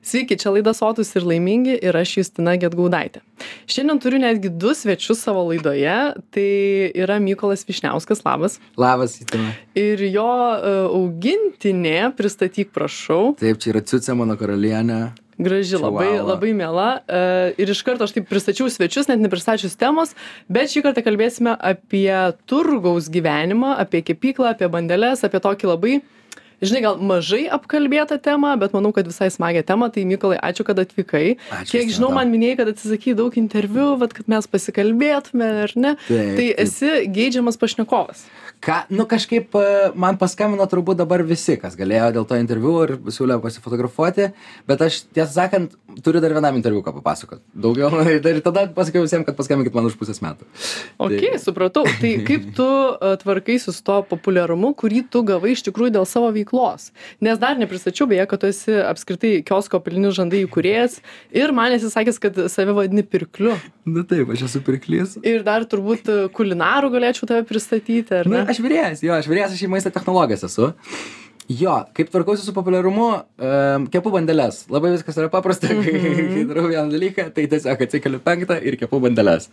Sveiki, čia laida Sotūs ir laimingi ir aš Justina Gedgaudaitė. Šiandien turiu netgi 2 svečius savo laidoje. Tai yra Mykolas Vyšniauskas, labas. Labas, Justina. Ir jo augintinė, pristatyk prašau. Taip, čia yra Ciucė, mano karalienė. Graži, labai miela. Ir iš karto aš taip pristačiau svečius, net nepristačius temos, bet šį kartą kalbėsime apie turgaus gyvenimą, apie kepyklą, apie bandeles, apie tokį labai, žinai, gal mažai apkalbėtą temą, bet manau, kad visai smagią temą. Tai Mykolai, ačiū, kad atvykai. Kiek žinau, man minėjai, kad atsisakai daug interviu, kad mes pasikalbėtume, ar ne? Taip, tai esi geidžiamas pašnekovas. Kažkaip man paskambino turbūt dabar visi, kas galėjo dėl to interviu ir siūlė pasifotografuoti, bet aš, tiesą sakant, turiu dar vienam interviu ką papasakot. Daugiau, ir tada pasakiau visiems, kad paskambinkit man už pusės metų. Ok, supratau. Tai kaip tu tvarkaisi su to populiarumu, kurį tu gavai iš tikrųjų dėl savo veiklos? Nes dar nepristačiau, beje, kad tu esi apskritai kiosko Pelinių žandai įkūrėjas ir man esi sakęs, kad save vadini pirkliu. Na taip, aš esu pirklys. Ir dar turbūt kulinarų galėčiau tave pristatyti, ar ne? Aš virėjas, aš į maisto technologijas esu. Jo, kaip tvarkausi su populiarumu, kepu bandeles. Labai viskas yra paprasta, kai darau vieną dalyką, tai tiesiog atsikeliu 5 ir kepu bandeles.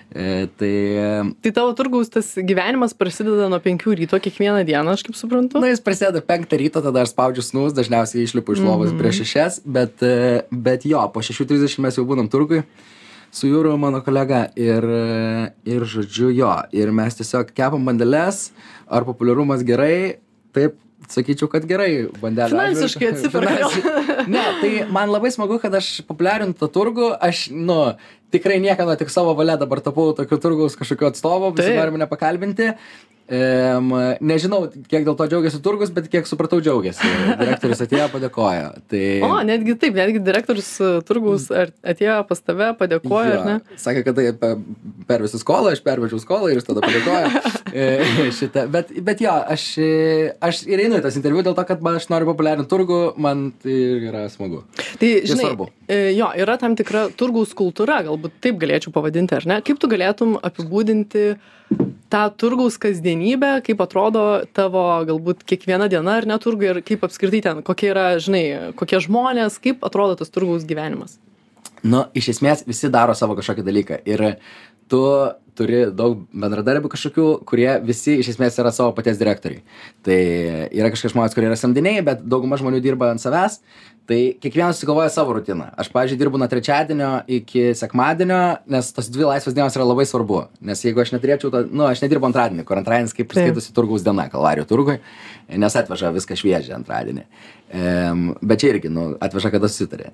Tai tavo turgaus tas gyvenimas prasideda nuo 5 ryto kiekvieną dieną, aš kaip suprantu? Na, jis prasideda 5 ryto, tada aš spaudžiu snus, dažniausiai išlipu iš lovos prieš 6, bet jo, po 6:30 mes jau būnam turgui su Jūru, mano kolega, ir žodžiu jo, ir mes tiesiog kepam bandeles, ar populiarumas gerai, taip, sakyčiau, kad gerai bandelė. Finansiškai atsiprašau. Ne, tai man labai smagu, kad aš populiarinu tą turgų, aš, tikrai niekada tik savo valia dabar tapau tokiu turgaus kažkokio atstovo, visi nori mane pakalbinti. Nežinau, kiek dėl to džiaugiasi turgus, bet kiek supratau džiaugiasi. Direktorius atėjo, padėkojo. Netgi taip, netgi direktorius turgaus atėjo pas tave, padėkojo, ar ne? Sakė, kad tai pervesi skolą, aš pervežiau skolą ir jis tada padėkojo. Bet jo, aš ir einu į tas interviu dėl to, kad aš noriu populiarinti turgų, man tai yra smagu. Tai žinai, jo, yra tam tikra turgaus kultūra, galbūt taip galėčiau pavadinti, ar ne? Kaip tu galėtum apibūdinti tą turgaus kasdienybę, kaip atrodo tavo galbūt kiekviena diena ar ne turgui ir kaip apskritai ten, kokie yra, žinai, kokie žmonės, kaip atrodo tas turgaus gyvenimas? Iš esmės visi daro savo kažkokį dalyką ir tu turi daug bendradarbių kažkokių, kurie visi iš esmės yra savo paties direktoriai. Tai yra kažkokie žmonės, kurie yra samdiniai, bet dauguma žmonių dirba ant savęs, tai kiekvienas susigalvoja savo rutiną. Aš, pavyzdžiui, dirbu nuo trečiadienio iki sekmadienio, nes tos 2 laisvos dienos yra labai svarbu. Nes jeigu aš neturėčiau, aš nedirbu antradienį, kur antradienis kaip priskaitosi turgaus diena, Kalvarijų turgui, nes atveža viską šviežią antradienį. Bet čia irgi, atveža, kada susitarė.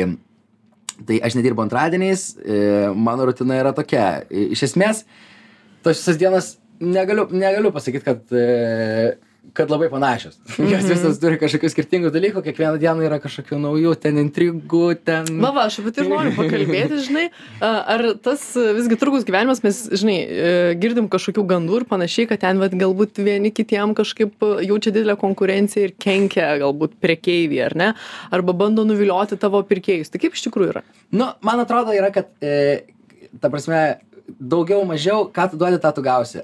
Tai aš nedirbu antradieniais, mano rutina yra tokia. Iš esmės, tos visas dienas negaliu pasakyti, kad labai panašios. Jos visas turi kažkokių skirtingų dalykų, kiekvieną dieną yra kažkokių naujų, ten intrigų, ten... Aš apie tai noriu pakalbėti, žinai, ar tas visgi turgaus gyvenimas, mes, žinai, girdim kažkokių gandų ir panašiai, kad ten galbūt vieni kitiem kažkaip jaučia didelę konkurenciją ir kenkia galbūt prekeiviai, ar ne? Arba bando nuvilioti tavo pirkėjus. Tai kaip iš tikrųjų yra? Man atrodo yra, kad, ta prasme, daugiau mažiau, ką tu duodi, tą tu gausi.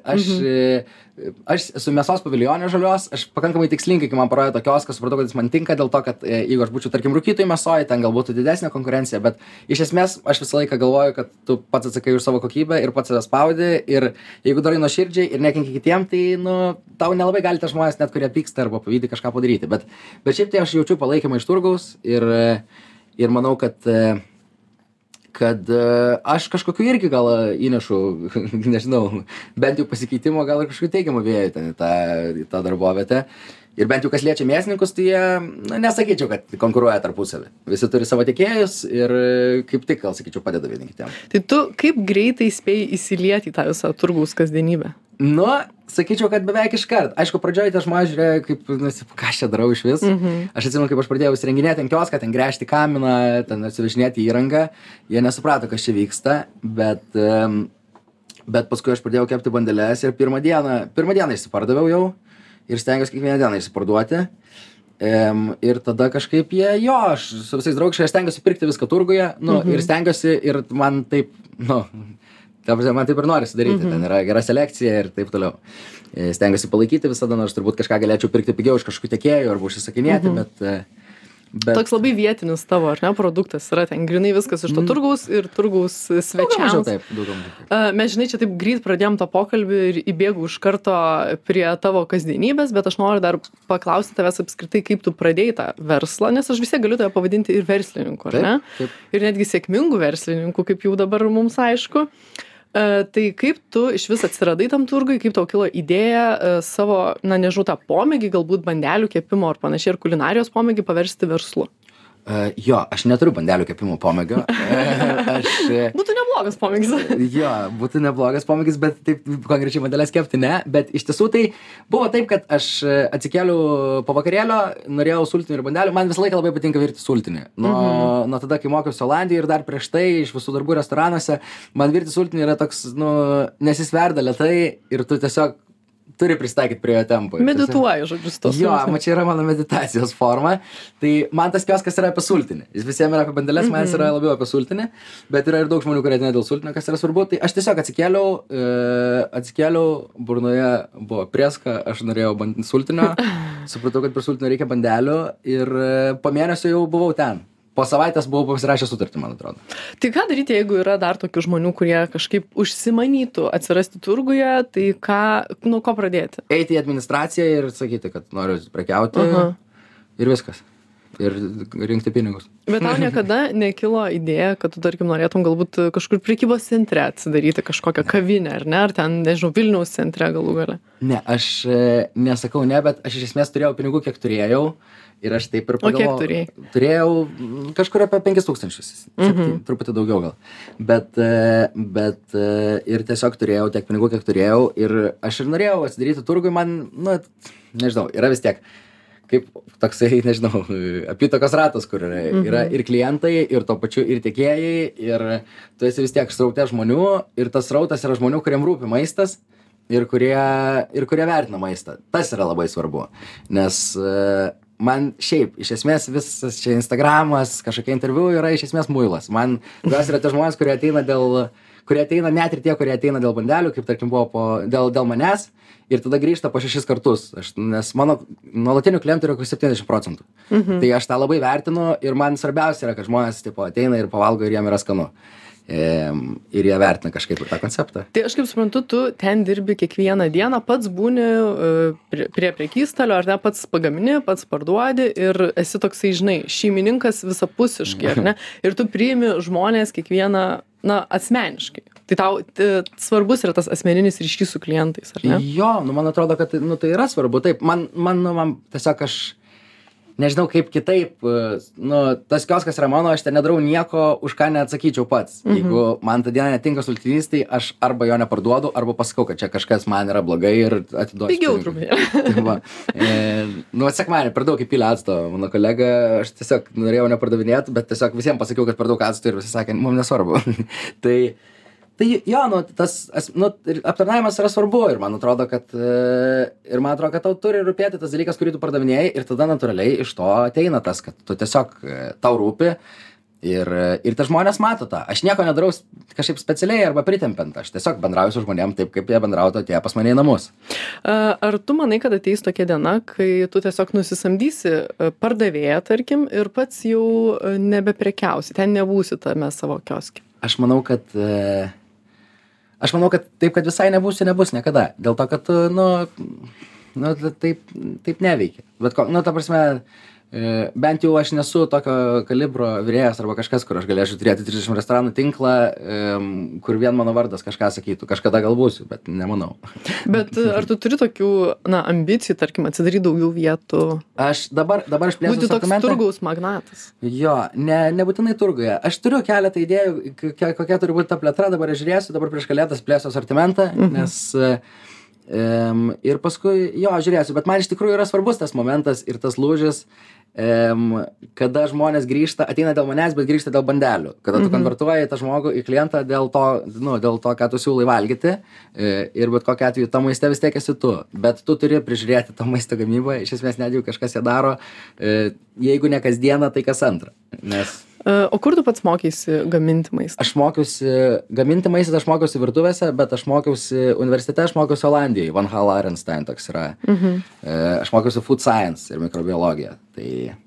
Aš esu mėsos paviljonė žalios, aš pakankamai tikslingai, kai man parodė to kioską, supratau, kad jis man tinka dėl to, kad jeigu aš būčiau, tarkim, rūkytojų mėsoje, ten galbūt didesnė konkurencija, bet iš esmės aš visą laiką galvoju, kad tu pats atsakai už savo kokybę ir pats save spaudi ir jeigu darai nuoširdžiai ir nekenki kitiem, tai, tau nelabai gali tie žmonės net, kurie pyksta arba pavydi kažką padaryti, bet šiaip tai aš jaučiu palaikymą iš turgaus ir manau, kad aš kažkokiu irgi gal įnešu, nežinau, bent jau pasikeitimo, gal ir kažkokiu teigiamu vėjų ten į tą darbovietę. Ir bent jau kas liečia mėsininkus, tai jie, nesakyčiau, kad konkuruoja tarpusavį. Visi turi savo tiekėjus ir kaip tik, gal sakyčiau, padeda vieni kitiem. Tai tu kaip greitai spėjai įsilieti į tą visą turgaus kasdienybę? Sakyčiau, kad beveik iškart. Aišku, pradžioje tie žmonės žiūrėjo, kaip, ką aš čia darau iš vis. Aš atsimenu, kaip aš pradėjau įsirenginėti ant kioską, ten gręžti kaminą, ten atsivežinėti įrangą. Jie nesuprato, kas čia vyksta, bet paskui aš pradėjau kepti bandeles ir pirmą dieną išsipardaviau jau ir stengiuosi kiekvieną dieną išsiparduoti. Ir tada kažkaip aš su visais draugiškai stengiuosi pirkti viską turguje, ir stengiuosi, ir man taip, man taip ir nori sudaryti, ten yra gera selekcija ir taip toliau. Stengiuosi palaikyti visada, nors turbūt kažką galėčiau pirkti pigiau iš kažkokių tiekėjų arba užsisakinėti, Toks labai vietinis tavo, ar ne, produktas yra ten grinai viskas iš to turgaus ir turgaus svečiams. Taip, daugiau. Mes, žinai, čia taip greit pradėjom tą pokalbį ir įbėgau iš karto prie tavo kasdienybės, bet aš noriu dar paklausti tavęs apskritai, kaip tu pradėjai tą verslą, nes aš vis tiek galiu tave pavadinti ir verslininku, ar ne? Taip. Ir netgi sėkmingų verslininkų, kaip jau dabar mums aišku. Tai kaip tu iš vis atsiradai tam turgui, kaip tau kilo idėja savo, na nežinau, tą pomėgį, galbūt bandelių kepimo ar panašiai, ar kulinarijos pomėgį paversti verslu? Jo, aš neturiu bandelių kepimo pomėgio. Būtų neblogas pomėgis. Jo, būtų neblogas pomėgis, bet taip konkrečiai bandelės kepti ne. Bet iš tiesų tai buvo taip, kad aš atsikėliau po vakarėlio, norėjau sultinių ir bandelių. Man visą laiką labai patinka virti sultinį. Nuo tada, kai mokiausi Olandijoje ir dar prieš tai iš visų darbų restoranuose, man virti sultinį yra toks, nesisverda lėtai ir tu tiesiog turi pristaikyti prie jo tempo. Medituoju, žodžiu, tos. Jo, čia yra mano meditacijos forma. Tai man tas kioskas yra apie sultinį. Jis visiems yra apie bandeles, man jis yra labiau apie sultinį. Bet yra ir daug žmonių, kurie ateina dėl sultinio, kas yra svarbu. Tai aš tiesiog atsikėliau, burnoje buvo prieska, aš norėjau sultinio. Supratau, kad prie sultinio reikia bandelių ir po mėnesio jau buvau ten. Po savaitės buvau pasirašęs sutartį, man atrodo. Tai ką daryti, jeigu yra dar tokių žmonių, kurie kažkaip užsimanytų atsirasti turguje, tai nuo ko pradėti? Eiti į administraciją ir sakyti, kad noriu prekiauti ir viskas. Ir rinkti pinigus. Bet tau niekada nekilo idėja, kad tu, tarkim, norėtum galbūt kažkur prekybos centre atsidaryti kažkokią kavinę, ar ne? Ar ten, nežinau, Vilniaus centre galų gale? Ne, aš nesakau ne, bet aš iš esmės turėjau pinigų, kiek turėjau. Ir aš taip ir pagalvojau. O kiek turėjai? Turėjau kažkur apie 5,000, truputį daugiau gal. Bet ir tiesiog turėjau tiek pinigų, kiek turėjau. Ir aš ir norėjau atsidaryti turgui, man, nežinau, yra vis tiek kaip toksai, nežinau, apytakos ratas, kur yra ir klientai, ir to pačiu ir tiekėjai, ir tu esi vis tiek sraute žmonių, ir tas srautas yra žmonių, kuriem rūpi maistas. Ir kurie vertina maistą. Tas yra labai svarbu. Nes man šiaip, iš esmės, visas čia Instagramas, kažkokie interviu yra iš esmės muilas. Man gas yra tie žmonės, kurie ateina net ir tie, kurie ateina dėl bandelių, kaip tarkim buvo dėl manęs, ir tada grįžta po 6 kartus. Nes mano nuolatinių klientų yra 70%. Tai aš tą labai vertinu ir man svarbiausia yra, kad žmonės ateina ir pavalgo ir jiem yra skanu. Ir jie vertina kažkaip ir tą konceptą. Tai aš kaip suprantu, tu ten dirbi kiekvieną dieną, pats būni prie prekystalio, ar ne, pats pagamini, pats parduodi ir esi toksai, žinai, šeimininkas visapusiškai, ar ne? Ir tu priimi žmonės kiekvieną, asmeniškai. Tai tau svarbus yra tas asmeninis ryšys su klientais, ar ne? Jo, man atrodo, kad tai yra svarbu. Taip, man tiesiog aš nežinau kaip kitaip, tas kioskas yra mano, aš ten nedarau nieko, už ką neatsakyčiau pats. Jeigu man tą dieną netinka sultinys, tai aš arba jo neparduodu, arba pasakau, kad čia kažkas man yra blogai ir atiduosiu. Pigiau truputį. Sekmanį per daug įpylė acto, mano kolega, aš tiesiog norėjau nepardavinėti, bet tiesiog visiems pasakiau, kad per daug acto ir visi sakė, mums nesvarbu. Tai jo, aptarnavimas yra svarbu ir man atrodo, kad tau turi rūpėti tas dalykas, kurį tu pardavinėjai ir tada natūraliai iš to ateina tas, kad tu tiesiog tau rūpi ir tas žmonės mato tą. Aš nieko nedarau kažkaip specialiai arba pritempiant, aš tiesiog bendrauju su žmonėm taip, kaip jie bendrautų atėję pas mane į namus. Ar tu manai, kad ateis tokia diena, kai tu tiesiog nusisamdysi pardavėją, tarkim, ir pats jau nebeprekiausi, ten nebūsi tame savo kioske? Aš manau, kad taip, kad visai nebus niekada. Dėl to, kad taip neveikia. Bet, ta prasme, bent jau aš nesu tokio kalibro virėjas arba kažkas, kur aš galėčiau turėti 30 restoranų tinklą, kur vien mano vardas kažką sakytų. Kažkada gal būsiu, bet nemanau. Bet ar tu turi tokių, ambicijų, tarkim, atsidaryti daugiau vietų? Aš dabar aš plėsiu būti toks turgaus magnatas. Jo, nebūtinai turguje. Aš turiu keletą idėjų, kokia turi būti ta plėtra, dabar aš žiūrėsiu, dabar prieš kalėdas plėsiu asortimentą, nes ir paskui, žiūrėsiu, bet man iš tikrųjų yra svarbus tas momentas ir tas lūžis, kada žmonės ateina dėl manęs, bet grįžta dėl bandelių. Kada tu konvertuoji tą žmogų į klientą dėl to, ką tu siūlai valgyti ir bet kokiu atveju tą maistą vis tiek esi tu. Bet tu turi prižiūrėti tą maisto gamybą, iš esmės net jeigu kažkas ją daro, jeigu ne kasdieną, tai kas antrą. O kur tu pats mokeisi gaminti maistą? Aš mokiausi gaminti maistą, aš mokiausi virtuvėse, bet aš mokiausi universitete, aš mokiausi Olandijoje, Van Hal Arenstein toks yra. Aš mokiausi food science ir mikrobiologiją.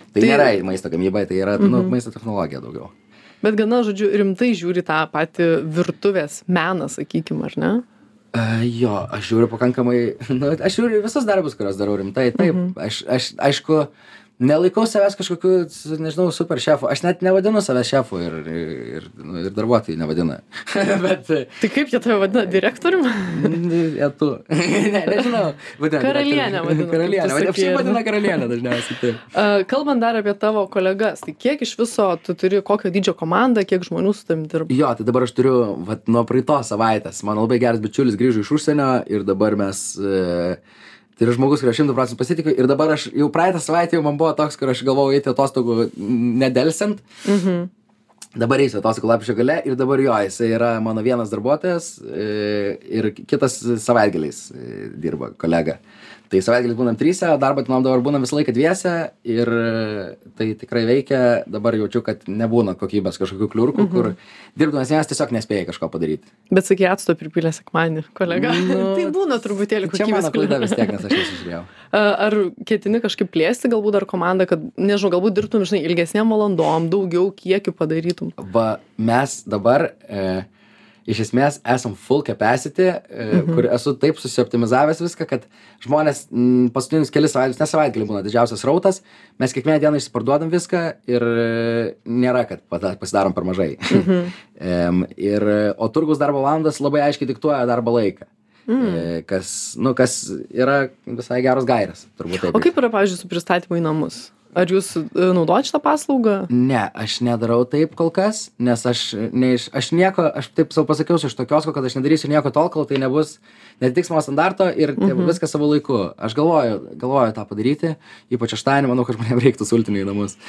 Tai nėra maisto gamyba, tai yra maisto technologija daugiau. Bet gana, žodžiu, rimtai žiūri tą patį virtuvės meną, sakykim, ar ne? Jo, aš žiūriu pakankamai, aš žiūriu visus darbus, kuriuos darau rimtai, taip, aš aišku, nelaikau savęs kažkokiu, nežinau, super šefu. Aš net nevadinu savęs šefu ir darbuotojai nevadina. Bet... Tai kaip jie tave vadina? Direktoriumi? Tu. Nežinau. Karalienė vadina. Karalienė. Apšiai vadina karalienė dažniausiai. Taip. Kalbant dar apie tavo kolegas, tai kiek iš viso tu turi kokio dydžio komandą, kiek žmonių su tavim dirba? Jo, tai dabar aš turiu, nuo praeitos savaitės, mano labai geras bičiulis grįžo iš užsienio ir dabar mes... Tai yra žmogus, kurį aš 100% pasitikiu ir dabar aš jau praeitą savaitę jau man buvo toks, kur aš galvojau eiti atostogų nedelsiant. Dabar eisiu atostogų lapkričio gale ir dabar jo, jisai yra mano vienas darbuotojas ir kitas savaitgaliais dirba kolega. Tai savaitgaliais būnam 3, o darbo dienom dabar būnam visą laiką 2 ir tai tikrai veikia. Dabar jaučiu, kad nebūna kokybės kažkokių kliurkų, kur dirbdamas vienas tiesiog nespėjai kažko padaryti. Bet sakai, acto pripylė sekmadienį, kolega. Tai būna truputėlį kokybės kliurkų. Čia mano klaida vis tiek, nes aš nesužiūrėjau. Ar ketini kažkaip plėsti galbūt dar komandą, kad, nežinau, galbūt dirbtum, žinai, ilgesnėm valandom, daugiau kiekių padarytum? Mes dabar... Iš esmės esam full capacity, kur esu taip susioptimizavęs viską, kad žmonės paskutinius kelis savaitės, ne savaitgalį būna didžiausias rautas, mes kiekvieną dieną išsiparduodam viską ir nėra, kad pasidarom per mažai. O turgaus darbo valandas labai aiškiai diktuoja darbo laiką. Kas yra visai geros gairės, turbūt taip. O kaip yra, pavyzdžiui, su pristatymu į namus? Ar jūs naudojat šitą paslaugą? Ne, aš nedarau taip kol kas, nes aš taip savo pasakiau iš to kiosko, kad aš nedarysiu nieko tol, kol tai netitiks mano standarto ir viskas savo laiku. Aš galvoju tą padaryti, ypač šeštadienį, manau, kad žmonėms reiktų sultinių į namus.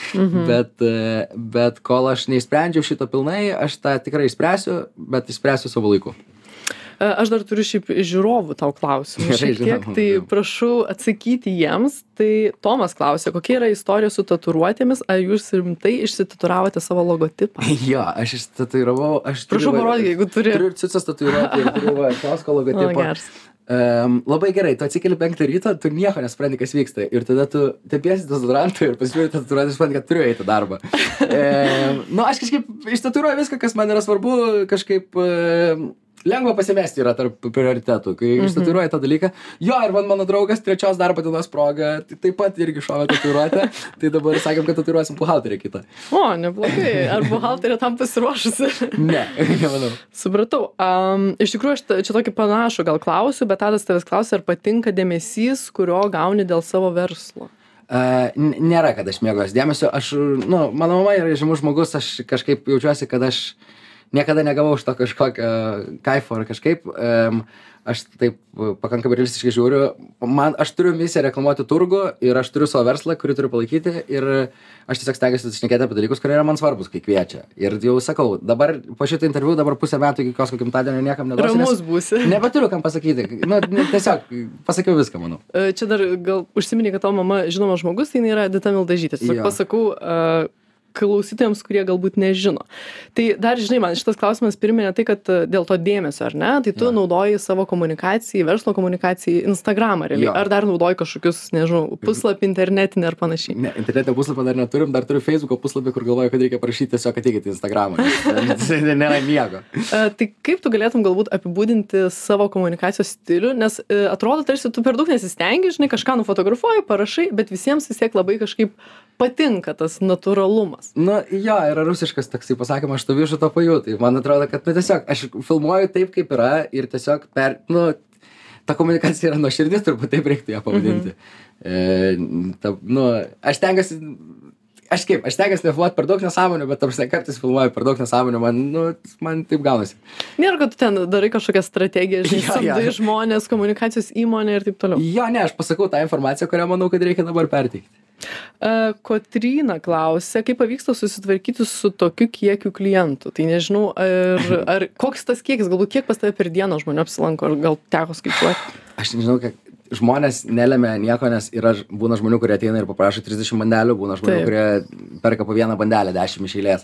Bet kol aš neišsprendžiau šito pilnai, aš tą tikrai išspręsiu, bet išspręsiu savo laiku. Aš dar turiu šiaip žiūrovų tau klausimų šiek tiek, tai prašau atsakyti jiems. Tai Tomas klausė, kokia yra istorija su tatuiruotėmis, ar jūs rimtai išsitatuiravote savo logotipą? Jo, aš išsitatuiravau. Prašau parodyk, jeigu turi. Turiu cicas tatuiruotę ir turiu kiosko logotipą. Labai gerai, tu atsikeli 5 ryto, tu nieko nesupranti, kas vyksta. Ir tada tu tepiesi dezodorantą ir pasižiūrėjai tatuiruotę, supranti, kad turiu eiti darbą. Aš kažkaip ištatuiruoju viską, kas man yra svarbu, kažkaip... Lengva pasimesti yra tarp prioritetų, kai ištatuiruoji tą dalyką. Jo, ir mano draugas 3 darbo dienos proga taip pat irgi šovė tatuiruotę, tai dabar sakėm, kad tatuiruosim buhalterį kitą. O, neblogai. Ar buhalterė tam pasiruošusi? Ne, nemanau. Supratau. Iš tikrųjų, aš čia tokį panašų gal klausiu, bet Tadas tavęs klausia, ar patinka dėmesys, kurio gauni dėl savo verslo? Nėra, kad aš mėgaujuosi dėmesio. Mano mama yra žymus žmogus, aš kažkaip jaučiuosi, kad aš niekada negavau iš to kažkokio kaifo ar kažkaip. Aš taip pakankamai realistiškai žiūriu. Aš turiu misiją reklamuoti turgų ir aš turiu savo verslą, kurį turiu palaikyti ir aš tiesiog stengiuosi šnekėti apie dalykus, kurie yra man svarbus, kai kviečia. Ir jau sakau, dabar po šito interviu, dabar pusę metų iki kiosko gimtadienio niekam neduosiu. Ramus būsi. Nebeturiu kam pasakyti. Tiesiog pasakiau viską, manau. Čia dar gal užsiminė, kad tavo mama žinomas žmogus, tai jinai yra Edita Mildažytė. Tiesiog pasakau klausytojams, kurie galbūt nežino. Tai dar, žinai, man šitas klausimas priminė tai, kad dėl to dėmesio, ar ne? Tai tu naudoji savo komunikacijai, verslo komunikacijai Instagramą, realiai. Ar dar naudoji kažkokius, nežinau, puslapį internetinį ar panašiai? Ne, internetinio puslapio dar neturim, dar turiu Facebooko puslapį, kur galvoju, kad reikia parašyti tiesiog ateikite į Instagramą. Tai nėra nieko. Tai kaip tu galėtum galbūt apibūdinti savo komunikacijos stilių, nes atrodo, tarsi tu per daug nesistengi, žinai, kažką nufotografuoji, parašai, bet visiems vis tiek labai kažkaip patinka tas natūralumas. Jo, yra rusiškas toksai pasakymas, aš to višu to pajau. Tai man atrodo, kad tiesiog aš filmuoju taip, kaip yra ir tiesiog ta komunikacija yra nuoširdis, turbūt taip reiktų ją pavadinti. Aš stengiuosi nefilmuoti per daug nesąmonių, bet kartais filmuoju per daug nesąmonių, man taip gaunasi. Nėra, kad tu ten darai kažkokią strategiją, samdai žmonės, komunikacijos įmonė ir taip toliau. Jo, ne, aš pasakau tą informaciją, kurią manau, kad reikia dabar perteikti. Kotryna klausia, kaip pavyksta susitvarkyti su tokiu kiekiu klientų. Tai nežinau, ar koks tas kiekis, galbūt kiek pas tave per dieną žmonių apsilanko, ar gal teko skaičiuoti? Aš nežinau, kiek žmonės nelemia nieko, nes būna žmonių, kurie ateina ir paprašo 30 bandelių, būna žmonių, kurie perka po vieną bandelę 10 iš eilės.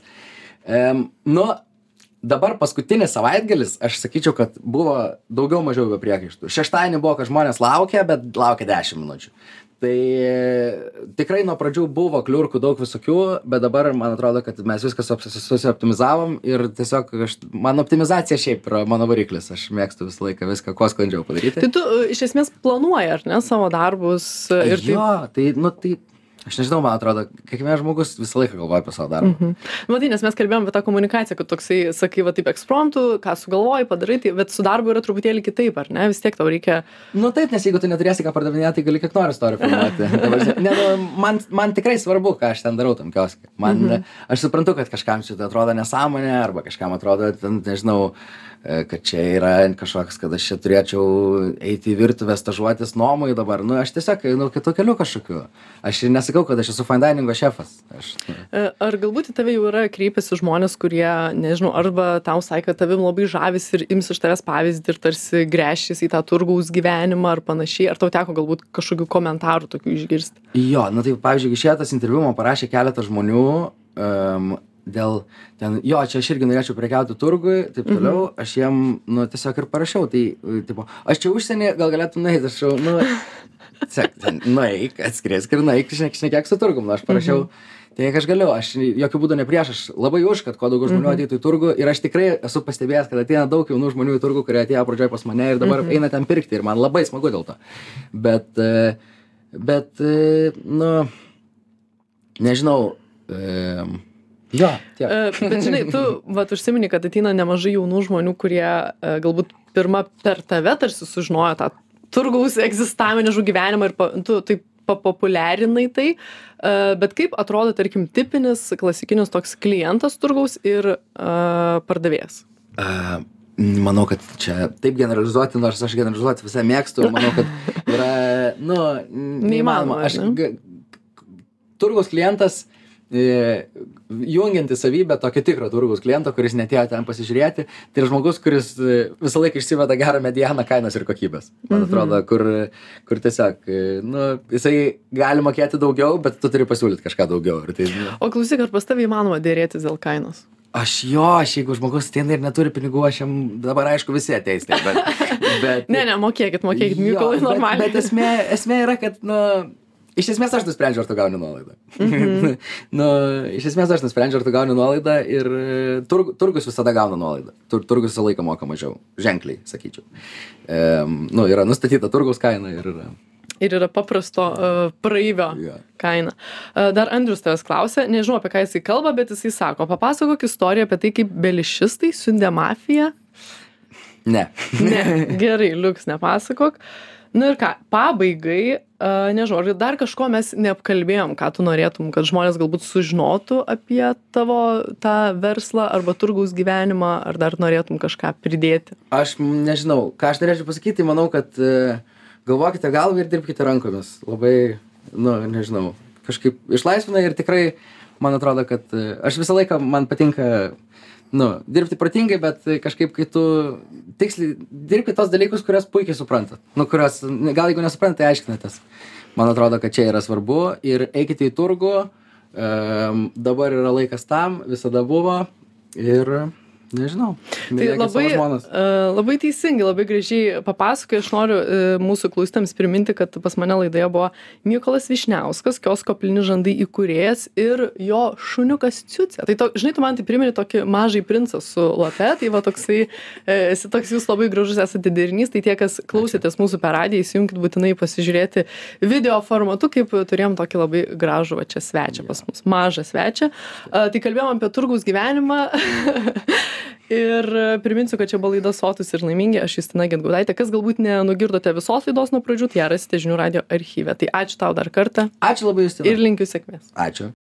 Dabar paskutinis savaitgalis, aš sakyčiau, kad buvo daugiau mažiau be priekaištų. Šeštadienį buvo, kad žmonės laukia, bet laukia 10 minučių. Tai tikrai nuo pradžių buvo kliurkų daug visokių, bet dabar man atrodo, kad mes viską susioptimizavom ir tiesiog man optimizacija šiaip yra mano variklis. Aš mėgstu visą laiką viską kuo sklandžiau padaryti. Tai tu iš esmės planuoji, ar ne, savo darbus? Ir tai aš nežinau, man atrodo, kiekvienas žmogus visą laiką galvoja apie savo darbą. Matai, nes mes kalbėjom apie tą komunikaciją, kad toksai, sakai, va taip ekspromtų, ką sugalvoji, padarai, tai, bet su darbu yra truputėlį kitaip, ar ne? Vis tiek tau reikia... Nu taip, nes jeigu tu neturėsi ką pardavinėti, tai gali kiek nori istorijų filmuoti. Man tikrai svarbu, ką aš ten darau tam kioske. Aš suprantu, kad kažkam šitą atrodo nesąmonė, arba kažkam atrodo, nežinau, kad čia yra kažkoks, kad aš čia turėčiau eiti į virtuvę stažuotis nuomai dabar. Nu, aš tiesiog, kitų kelių kažkokiu. Aš nesakau, kad aš esu fine diningo šefas. Ar galbūt į tave jau yra kreipęsi žmonės, kurie, nežinau, arba tau sakė, kad tavim labai žavis ir ims iš tavęs pavyzdį ir tarsi gręšis į tą turgaus gyvenimą ar panašiai? Ar tau teko galbūt kažkokių komentarų tokių išgirsti? Jo, tai pavyzdžiui, išėjęs interviu man parašė keletą žmonių, dėl ten, jo, čia aš irgi norėčiau prekiauti turgui, taip toliau, aš jiem, tiesiog ir parašiau, tai, tipo, aš čia užsienį, gal galėtum nueiti, aš jau, nueik, atskrisk ir nueik, šnekėk su turgum, aš parašiau, tai aš galiu, aš jokių būdų ne prieš, aš labai už, kad kuo daugiau žmonių ateitų į turgų ir aš tikrai esu pastebėjęs, kad ateina daug jaunų žmonių į turgų, kurie atėjo pradžioje pas mane ir dabar eina ten pirkti ir man labai smagu dėl to, bet nežinau, jo, tiek. Bet žinai, tu užsimini, kad ateina nemažai jaunų žmonių, kurie galbūt pirmą per tave tarsi sužinojo tą turgaus egzistavimą, nežinau, gyvenimą ir tu taip papopuliarinai tai, bet kaip atrodo, tarkim, tipinis klasikinis toks klientas turgaus ir pardavėjas? Manau, kad čia taip generalizuoti, nors aš generalizuoti visą mėgstu, manau, kad yra, neįmanoma. Turgaus klientas jungianti savybę tokio tikro turgaus kliento, kuris netėjo ten pasižiūrėti, tai yra žmogus, kuris visą laiką išsiveda gerą medianą kainos ir kokybės. Man atrodo, kur tiesiog, jisai gali mokėti daugiau, bet tu turi pasiūlyti kažką daugiau. O klausyk, ar pas tavai įmanoma dėrėtis dėl kainos? Jeigu žmogus ateina ir neturi pinigų, aš jam dabar aišku visi ateis, bet... Ne, mokėkit, Mykolai, normaliai. Bet esmė yra, kad, iš esmės aš nusprendžiu, ar tu gauni nuolaidą. Iš esmės aš nusprendžiu, ar tu gauni nuolaidą ir turgus visada gauna nuolaidą. Turgus visą laiką moka mažiau. Ženkliai, sakyčiau. Yra nustatyta turgaus kaina ir yra. Ir yra paprasto praeivio kaina. Dar Andrius tavęs klausė, nežinau, apie ką jisai kalba, bet jisai sako, papasakok istoriją apie tai, kaip belišistai siundė mafiją. Ne. Gerai, liuks, nepasakok. Ir ką, pabaigai, nežinau, ar dar kažko mes neapkalbėjom, ką tu norėtum, kad žmonės galbūt sužinotų apie tavo tą verslą arba turgaus gyvenimą, ar dar norėtum kažką pridėti? Aš nežinau, ką aš norėčiau pasakyti, manau, kad galvokite galvą ir dirbkite rankomis. Labai, nežinau, kažkaip išlaisvina ir tikrai, man atrodo, kad aš visą laiką, man patinka dirbti protingai, bet kažkaip, kai tu tiksliai dirbti tos dalykus, kurias puikiai suprantat. Kurios, gal jeigu nesuprantat, tai aiškinatės. Man atrodo, kad čia yra svarbu ir eikite į turgų, dabar yra laikas tam, visada buvo ir... Nežinau. Tai labai teisingai, labai gražiai papasakoju. Aš noriu mūsų klausytojams priminti, kad pas mane laidoje buvo Mykolas Vyšniauskas, kiosko Pilni žandai įkūrėjas ir jo šuniukas Ciucė. Tai žinai, tu man tai primeni tokį mažai princą su lape, tai va toksai, esi toks jūs labai gražus esate derinys, tai tie, kas klausėtės mūsų per radiją, įsijunkit būtinai pasižiūrėti video formatu, kaip turėjom tokį labai gražų čia svečią pas mus, mažą svečią. Tai kalbėjom apie turgaus gyvenimą. Ir priminsiu, kad čia buvo laida Sotūs ir laimingi, aš Justina Gedgaudaitė. Kas galbūt nenugirdote visos laidos nuo pradžių, tai ją rasite žinių radijo archyve. Tai ačiū tau dar kartą. Ačiū labai, Justina. Ir linkiu sėkmės. Ačiū.